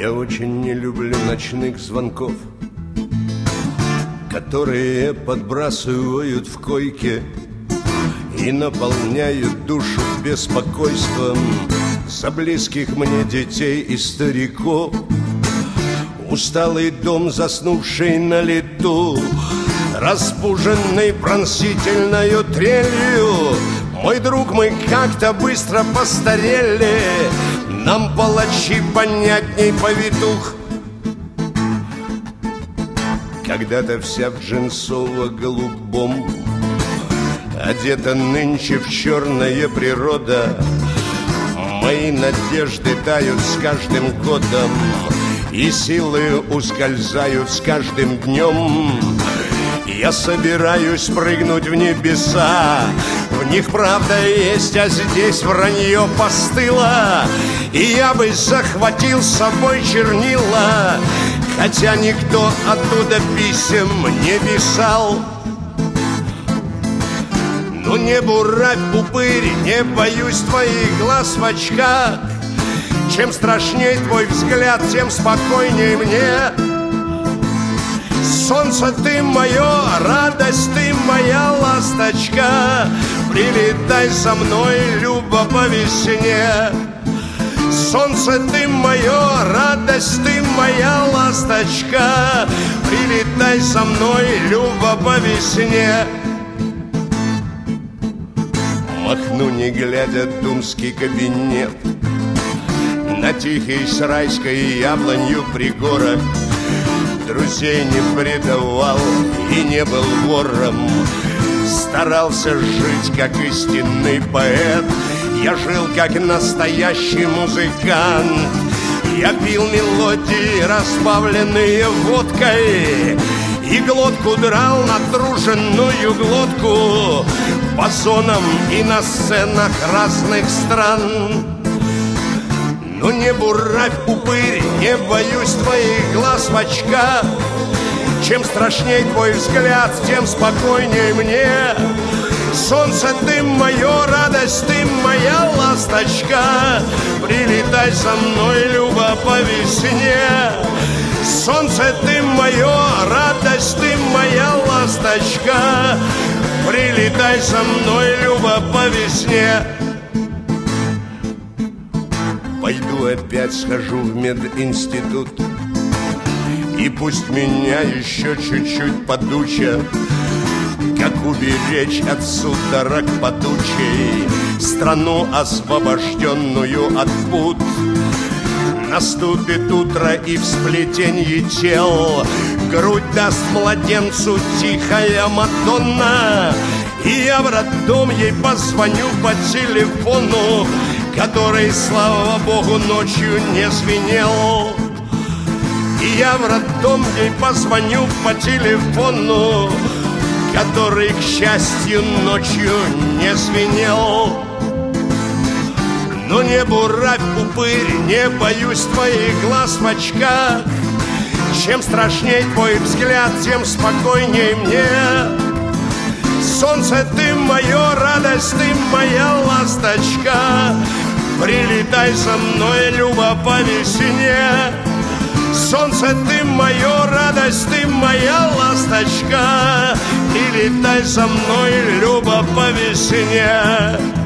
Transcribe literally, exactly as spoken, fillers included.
Я очень не люблю ночных звонков, которые подбрасывают в койке и наполняют душу беспокойством за близких мне детей и стариков. Усталый дом, заснувший на лету, разбуженный пронзительною трелью. Мой друг, мы как-то быстро постарели, нам палачи понятней повитух. Когда-то вся в джинсово-голубом, одета нынче в черная природа. Мои надежды тают с каждым годом, и силы ускользают с каждым днем. Я собираюсь прыгнуть в небеса, в них правда есть, а здесь вранье постыло. И я бы захватил с собой чернила, хотя никто оттуда писем не писал. Ну не буравь, упырь, не боюсь твоих глаз в очках. Чем страшней твой взгляд, тем спокойней мне. Солнце ты мое, радость ты моя ласточка, прилетай со мной, Люба, по весне. Солнце ты мое, радость ты моя ласточка, прилетай со мной, Люба, по весне. Махну, не глядя, думский кабинет на тихий с райской яблонью пригорок. Друзей не предавал и не был вором, старался жить как истинный поэт. Я жил как настоящий музыкант, я пил мелодии, разбавленные водкой, и глотку драл, натруженную глотку, по зонам и на сценах разных стран. Ну не буравь, упырь, не боюсь твоих глаз в очках. Чем страшней твой взгляд, тем спокойней мне. Солнце ты мое, радость ты моя ласточка, прилетай со мной, Люба, по весне. Солнце ты мое, радость ты моя ласточка, прилетай со мной, Люба, по весне. Пойду опять схожу в мединститут, и пусть меня еще чуть-чуть подучат, как уберечь от судорог падучей страну, освобожденную от пут. Наступит утро, и в сплетенье тел грудь даст младенцу тихая Мадонна. И я в роддом ей позвоню по телефону, который, слава богу, ночью не звенел. И я в роддом ей позвоню по телефону, который, к счастью, ночью не звенел. Но не буравь, упырь, не боюсь твоих глаз в очках. Чем страшней твой взгляд, тем спокойней мне. Солнце ты мое, радость ты моя ласточка, прилетай со мной, Люба, по весне. Солнце ты мое, радость ты моя ласточка, прилетай со мной, Люба, по весне.